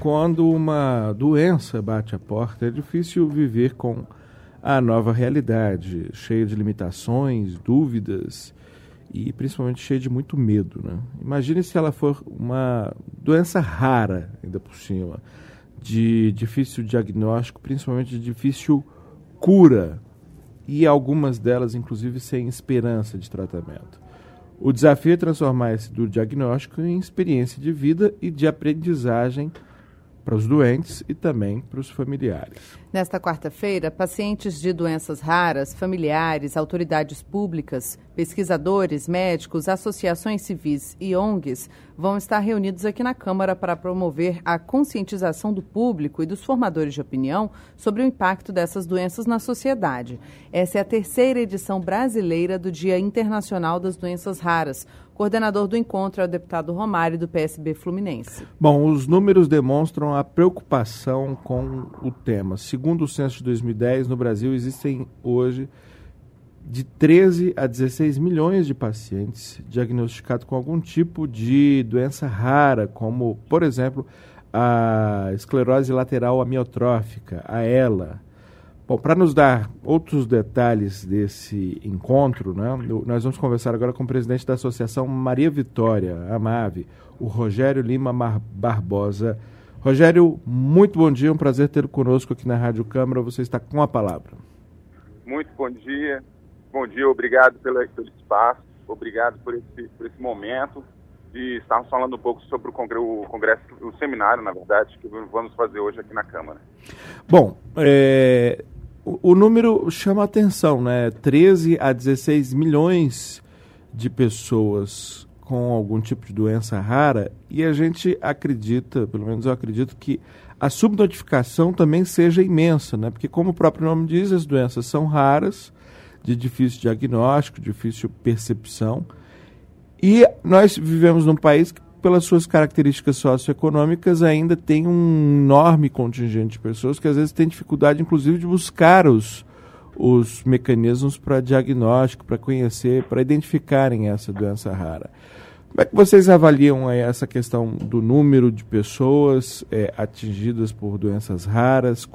quando uma doença bate a porta, é difícil viver com a nova realidade, cheia de limitações, dúvidas e principalmente cheia de muito medo, né? Imagine se ela for uma doença rara, ainda por cima, de difícil diagnóstico, principalmente de difícil cura, e algumas delas, inclusive, sem esperança de tratamento. O desafio é transformar esse do diagnóstico em experiência de vida e de aprendizagem para os doentes e também para os familiares. Nesta quarta-feira, pacientes de doenças raras, familiares, autoridades públicas, pesquisadores, médicos, associações civis e ONGs vão estar reunidos aqui na Câmara para promover a conscientização do público e dos formadores de opinião sobre o impacto dessas doenças na sociedade. Essa é a terceira edição brasileira do Dia Internacional das Doenças Raras. Coordenador do encontro é o deputado Romário, do PSB Fluminense. Bom, os números demonstram a preocupação com o tema. Segundo o censo de 2010, no Brasil existem hoje de 13 a 16 milhões de pacientes diagnosticados com algum tipo de doença rara, como, por exemplo, a esclerose lateral amiotrófica, a ELA. Bom, para nos dar outros detalhes desse encontro, né, nós vamos conversar agora com o presidente da Associação Maria Vitória, AMAVE, o Rogério Lima Barbosa. Rogério, muito bom dia, um prazer tê-lo conosco aqui na Rádio Câmara, você está com a palavra. Muito bom dia, obrigado pelo espaço, obrigado por esse momento de estarmos falando um pouco sobre o congresso, o seminário, na verdade, que vamos fazer hoje aqui na Câmara. Bom, o número chama a atenção, né? 13 a 16 milhões de pessoas com algum tipo de doença rara, e a gente acredita, pelo menos eu acredito, que a subnotificação também seja imensa, né? Porque, como o próprio nome diz, as doenças são raras, de difícil diagnóstico, difícil percepção, e nós vivemos num país que, pelas suas características socioeconômicas, ainda tem um enorme contingente de pessoas que às vezes tem dificuldade, inclusive, de buscar os mecanismos para diagnóstico, para conhecer, para identificarem essa doença rara. Como é que vocês avaliam aí essa questão do número de pessoas atingidas por doenças raras?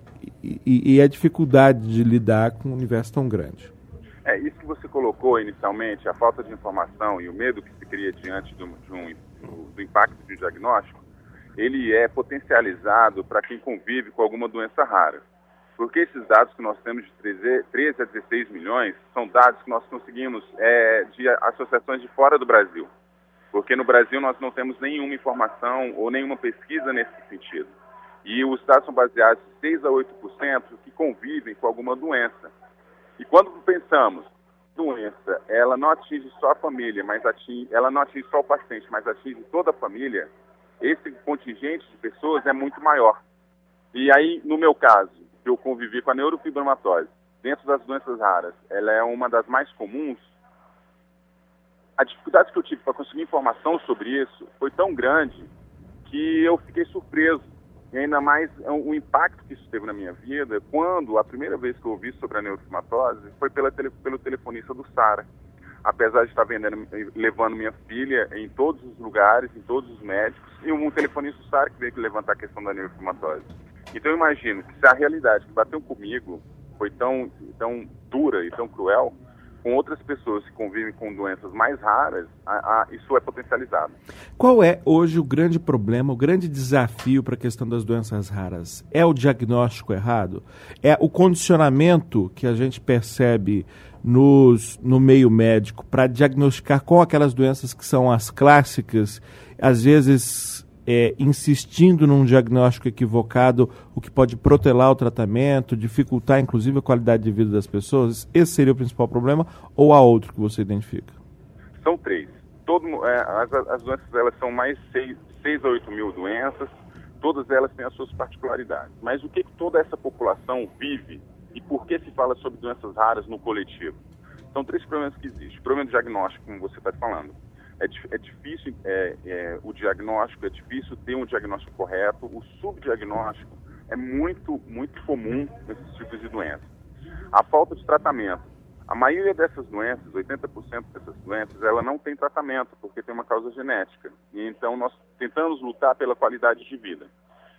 E a dificuldade de lidar com um universo tão grande? Isso que você colocou inicialmente, a falta de informação e o medo que se cria diante do impacto de um diagnóstico, ele é potencializado para quem convive com alguma doença rara. Porque esses dados que nós temos de 13 a 16 milhões são dados que nós conseguimos de associações de fora do Brasil. Porque no Brasil nós não temos nenhuma informação ou nenhuma pesquisa nesse sentido. E os dados são baseados em 6 a 8% que convivem com alguma doença. E quando pensamos, doença, ela não atinge só a família, ela não atinge só o paciente, mas atinge toda a família, esse contingente de pessoas é muito maior. E aí, no meu caso, eu convivi com a neurofibromatose, dentro das doenças raras, ela é uma das mais comuns. A dificuldade que eu tive para conseguir informação sobre isso foi tão grande que eu fiquei surpreso. E ainda mais o impacto que isso teve na minha vida, quando a primeira vez que eu ouvi sobre a neurofibromatose foi pelo telefonista do Sara. Apesar de estar levando minha filha em todos os lugares, em todos os médicos, e um telefonista do Sara que veio levantar a questão da neurofibromatose. Então eu imagino que se a realidade que bateu comigo foi tão dura e tão cruel, com outras pessoas que convivem com doenças mais raras, isso é potencializado. Qual é hoje o grande problema, o grande desafio para a questão das doenças raras? É o diagnóstico errado? É o condicionamento que a gente percebe no meio médico para diagnosticar com aquelas doenças que são as clássicas, às vezes insistindo num diagnóstico equivocado, o que pode protelar o tratamento, dificultar inclusive a qualidade de vida das pessoas? Esse seria o principal problema, ou há outro que você identifica? São três. As doenças elas são mais 6 a 8 mil doenças, todas elas têm as suas particularidades. Mas o que toda essa população vive e por que se fala sobre doenças raras no coletivo? São três problemas que existem. O problema do diagnóstico, como você está falando. É difícil o diagnóstico, é difícil ter um diagnóstico correto. O subdiagnóstico é muito, muito comum nesses tipos de doenças. A falta de tratamento. A maioria dessas doenças, 80% dessas doenças, ela não tem tratamento, porque tem uma causa genética. E então nós tentamos lutar pela qualidade de vida.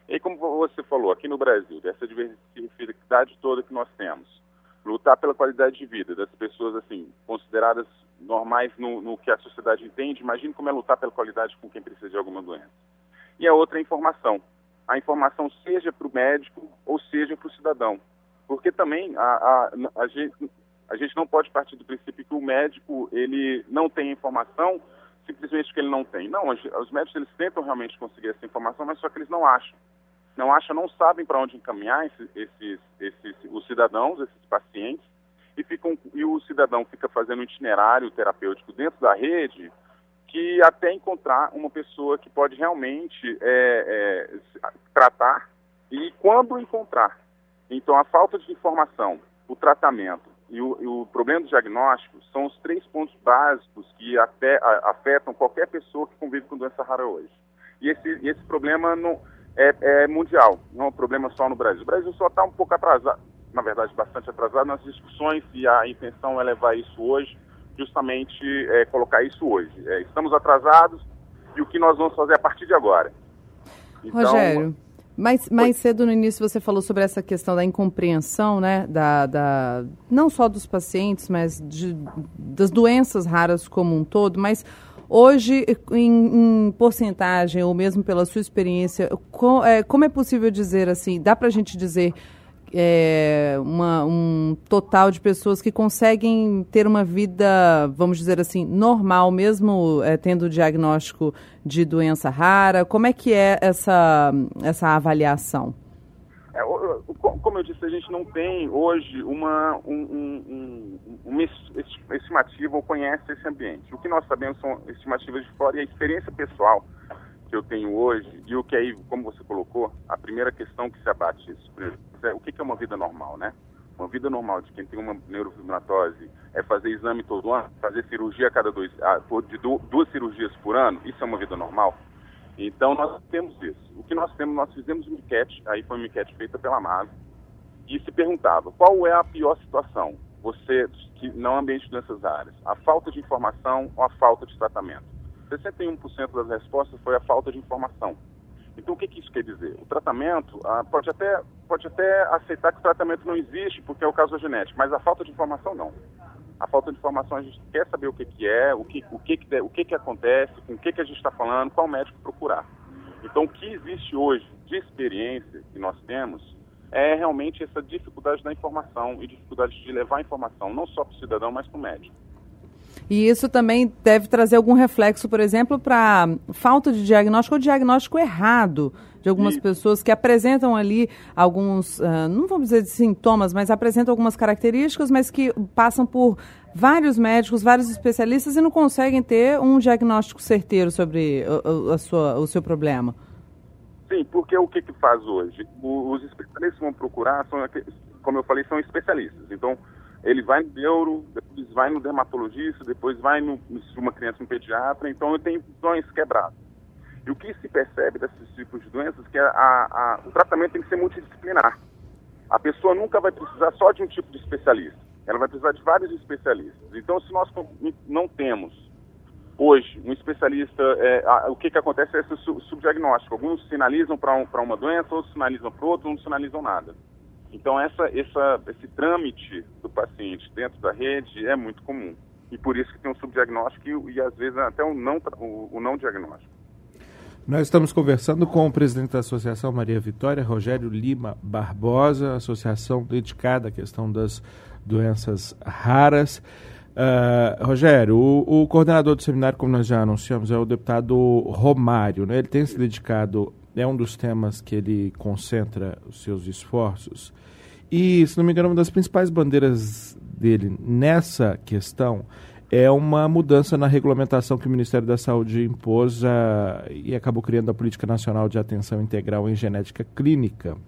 E como você falou, aqui no Brasil, dessa diversidade toda que nós temos, lutar pela qualidade de vida das pessoas, assim, consideradas normais no que a sociedade entende, imagine como é lutar pela qualidade com quem precisa de alguma doença. E a outra é a informação. A informação seja para o médico ou seja para o cidadão. Porque também a gente não pode partir do princípio que o médico ele não tem informação simplesmente porque ele não tem. Não, os médicos eles tentam realmente conseguir essa informação, mas só que eles não acham. Não sabem para onde encaminhar os cidadãos, esses pacientes, e o cidadão fica fazendo um itinerário terapêutico dentro da rede que até encontrar uma pessoa que pode realmente tratar e quando encontrar. Então, a falta de informação, o tratamento e o problema do diagnóstico são os 3 pontos básicos que até afetam qualquer pessoa que convive com doença rara hoje. E esse problema não é mundial, não é um problema só no Brasil. O Brasil só está um pouco atrasado, na verdade, bastante atrasado nas discussões, e a intenção é levar isso hoje, justamente colocar isso hoje. Estamos atrasados e o que nós vamos fazer a partir de agora. Então, Rogério, mais cedo no início você falou sobre essa questão da incompreensão, né, não só dos pacientes, mas das doenças raras como um todo, mas hoje, em porcentagem, ou mesmo pela sua experiência, como é possível dizer assim, dá para a gente dizer um total de pessoas que conseguem ter uma vida, vamos dizer assim, normal, mesmo tendo o diagnóstico de doença rara? Como é que é essa avaliação? Como eu disse, a gente não tem hoje uma estimativa ou conhece esse ambiente. O que nós sabemos são estimativas de fora e a experiência pessoal que eu tenho hoje, e o que aí, como você colocou, a primeira questão que se abate isso, o que é uma vida normal, né? Uma vida normal de quem tem uma neurofibromatose é fazer exame todo ano, fazer cirurgia de 2 cirurgias por ano, isso é uma vida normal? Então nós temos isso. O que nós fizemos uma enquete, aí foi uma enquete feita pela MASA, e se perguntava, qual é a pior situação, que não ambiente de doenças raras, a falta de informação ou a falta de tratamento? 61% das respostas foi a falta de informação. Então, o que isso quer dizer? O tratamento, pode até aceitar que o tratamento não existe, porque é o caso da genética, mas a falta de informação, não. A falta de informação, a gente quer saber o que é, o que acontece, com o que a gente está falando, qual médico procurar. Então, o que existe hoje de experiência que nós temos é realmente essa dificuldade da informação e dificuldade de levar a informação, não só para o cidadão, mas para o médico. E isso também deve trazer algum reflexo, por exemplo, para falta de diagnóstico ou diagnóstico errado de algumas pessoas que apresentam ali alguns, não vamos dizer de sintomas, mas apresentam algumas características, mas que passam por vários médicos, vários especialistas e não conseguem ter um diagnóstico certeiro sobre o seu problema. Sim, porque o que faz hoje? Os especialistas vão procurar, como eu falei, são especialistas. Então, ele vai no neuro, depois vai no dermatologista, depois vai se uma criança no pediatra, então ele tem visões quebradas. E o que se percebe desses tipos de doenças é que o tratamento tem que ser multidisciplinar. A pessoa nunca vai precisar só de um tipo de especialista, ela vai precisar de vários especialistas. Então, se nós não temos hoje um especialista, o que acontece é esse subdiagnóstico. Alguns sinalizam para uma doença, outros sinalizam para outra, não sinalizam nada. Então, esse trâmite do paciente dentro da rede é muito comum. E por isso que tem um subdiagnóstico e às vezes, até o não diagnóstico. Nós estamos conversando com o presidente da Associação Maria Vitória, Rogério Lima Barbosa, associação dedicada à questão das doenças raras. Rogério, o coordenador do seminário, como nós já anunciamos, é o deputado Romário, né? Ele tem se dedicado, é um dos temas que ele concentra os seus esforços. E, se não me engano, uma das principais bandeiras dele nessa questão é uma mudança na regulamentação que o Ministério da Saúde impôs e acabou criando a Política Nacional de Atenção Integral em Genética Clínica.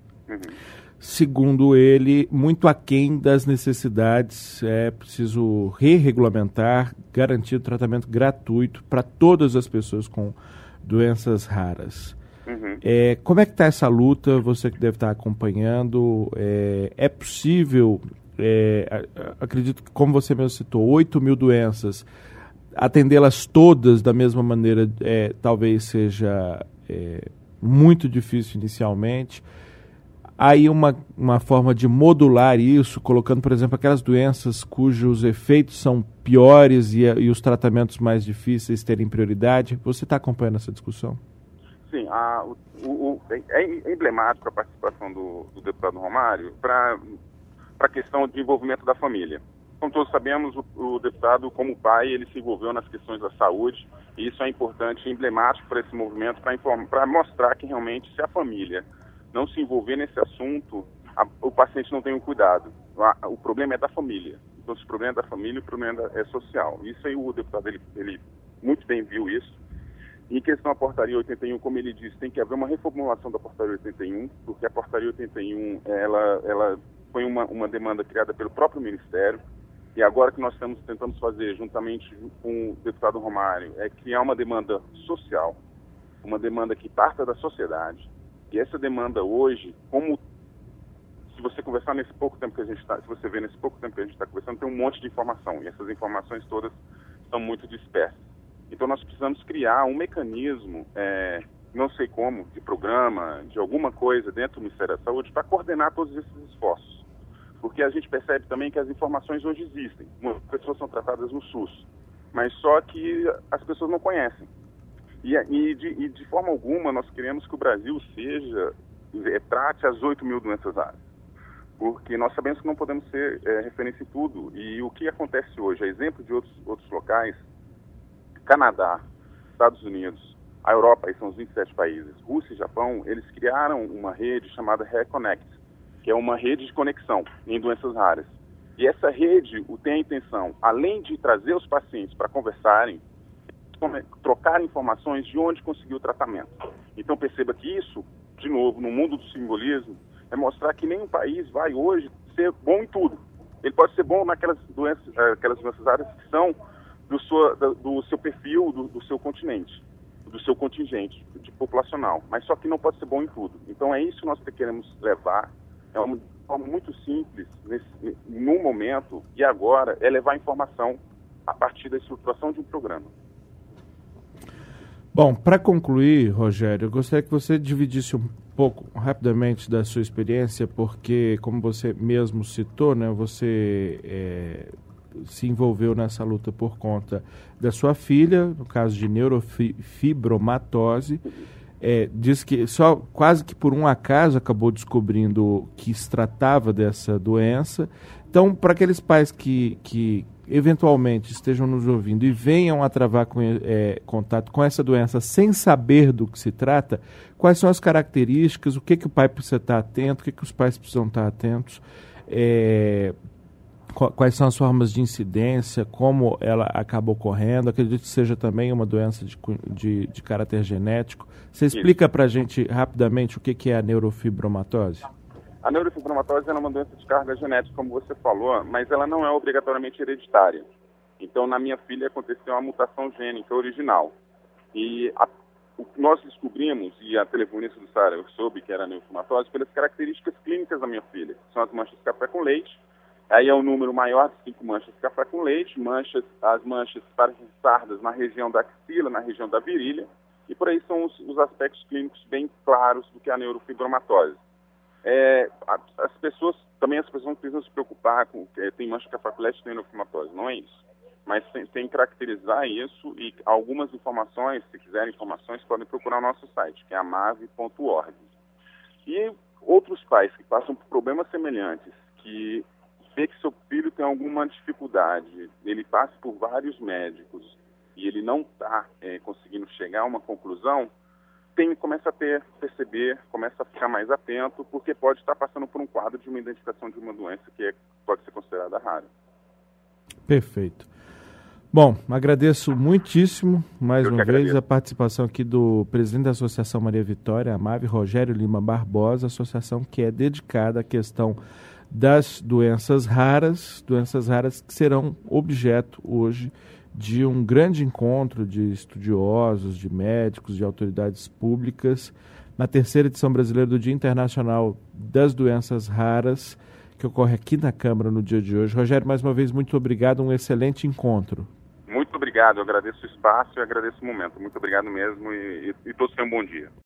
Segundo ele, muito aquém das necessidades, é preciso re-regulamentar, garantir o tratamento gratuito para todas as pessoas com doenças raras. Como é que está essa luta? Você que deve estar acompanhando, é possível, acredito que, como você mesmo citou, 8 mil doenças, atendê-las todas da mesma maneira talvez seja muito difícil inicialmente. Aí uma forma de modular isso, colocando, por exemplo, aquelas doenças cujos efeitos são piores e os tratamentos mais difíceis terem prioridade. Você está acompanhando essa discussão? Sim, é emblemático a participação do deputado Romário para a questão de envolvimento da família. Como todos sabemos, o deputado, como pai, ele se envolveu nas questões da saúde, e isso é importante, emblemático para esse movimento, para mostrar que realmente, se a família não se envolver nesse assunto, o paciente não tem um cuidado. O problema é da família. Então, se o problema é da família, o problema é social. Isso aí o deputado, ele muito bem viu isso. Em questão à portaria 81, como ele disse, tem que haver uma reformulação da portaria 81, porque a portaria 81, ela foi uma demanda criada pelo próprio Ministério, e agora que nós tentamos fazer, juntamente com o deputado Romário, é criar uma demanda social, uma demanda que parta da sociedade. E essa demanda hoje, se você conversar nesse pouco tempo que a gente está, se você ver nesse pouco tempo que a gente está conversando, tem um monte de informação, e essas informações todas são muito dispersas. Então nós precisamos criar um mecanismo, não sei como, de programa, de alguma coisa dentro do Ministério da Saúde, para coordenar todos esses esforços. Porque a gente percebe também que as informações hoje existem. Muitas pessoas são tratadas no SUS, mas só que as pessoas não conhecem. E de forma alguma nós queremos que o Brasil trate as 8 mil doenças raras. Porque nós sabemos que não podemos ser referência em tudo. E o que acontece hoje, a exemplo de outros locais, Canadá, Estados Unidos, a Europa, aí são os 27 países, Rússia e Japão, eles criaram uma rede chamada Reconnect, que é uma rede de conexão em doenças raras. E essa rede tem a intenção, além de trazer os pacientes para conversarem, trocar informações de onde conseguir o tratamento. Então perceba que isso, de novo, no mundo do simbolismo, é mostrar que nenhum país vai hoje ser bom em tudo. Ele pode ser bom naquelas doenças raras que são do seu perfil, do seu continente, do seu contingente populacional, mas só que não pode ser bom em tudo. Então é isso que nós queremos levar, é uma forma muito simples, no momento, e agora, é levar informação a partir da estruturação de um programa. Bom, para concluir, Rogério, eu gostaria que você dividisse um pouco, rapidamente, da sua experiência, porque, como você mesmo citou, né, você se envolveu nessa luta por conta da sua filha, no caso de neurofibromatose. Diz que só quase que por um acaso acabou descobrindo que se tratava dessa doença. Então, para aqueles pais que eventualmente estejam nos ouvindo e venham a travar contato com essa doença sem saber do que se trata, quais são as características, o que o pai precisa estar atento, o que os pais precisam estar atentos, quais são as formas de incidência, como ela acaba ocorrendo. Acredito que seja também uma doença de caráter genético. Você explica para a gente rapidamente o que é a neurofibromatose? A neurofibromatose é uma doença de carga genética, como você falou, mas ela não é obrigatoriamente hereditária. Então, na minha filha aconteceu uma mutação gênica original. E o que nós descobrimos, e a telefonista do Sara soube que era a neurofibromatose, pelas características clínicas da minha filha, que são as manchas de café com leite. Aí é um número maior de 5 manchas de café com leite, as manchas sardas na região da axila, na região da virilha, e por aí são os aspectos clínicos bem claros do que é a neurofibromatose. As pessoas não precisam se preocupar com que tem mancha de café com leite e tem neurofibromatose, não é isso. Mas tem que caracterizar isso, e algumas informações, se quiserem informações, podem procurar o nosso site, que é amave.org. E outros pais que passam por problemas semelhantes, que vê que seu filho tem alguma dificuldade, ele passa por vários médicos e ele não está conseguindo chegar a uma conclusão, começa a perceber, começa a ficar mais atento, porque pode estar passando por um quadro de uma identificação de uma doença que pode ser considerada rara. Perfeito. Bom, agradeço muitíssimo, mais uma vez, a participação aqui do presidente da Associação Maria Vitória, Amave, Rogério Lima Barbosa, associação que é dedicada à questão das doenças raras que serão objeto hoje de um grande encontro de estudiosos, de médicos, de autoridades públicas, na 3ª edição brasileira do Dia Internacional das Doenças Raras, que ocorre aqui na Câmara no dia de hoje. Rogério, mais uma vez, muito obrigado, um excelente encontro. Muito obrigado, eu agradeço o espaço e agradeço o momento. Muito obrigado mesmo e todos tenham um bom dia.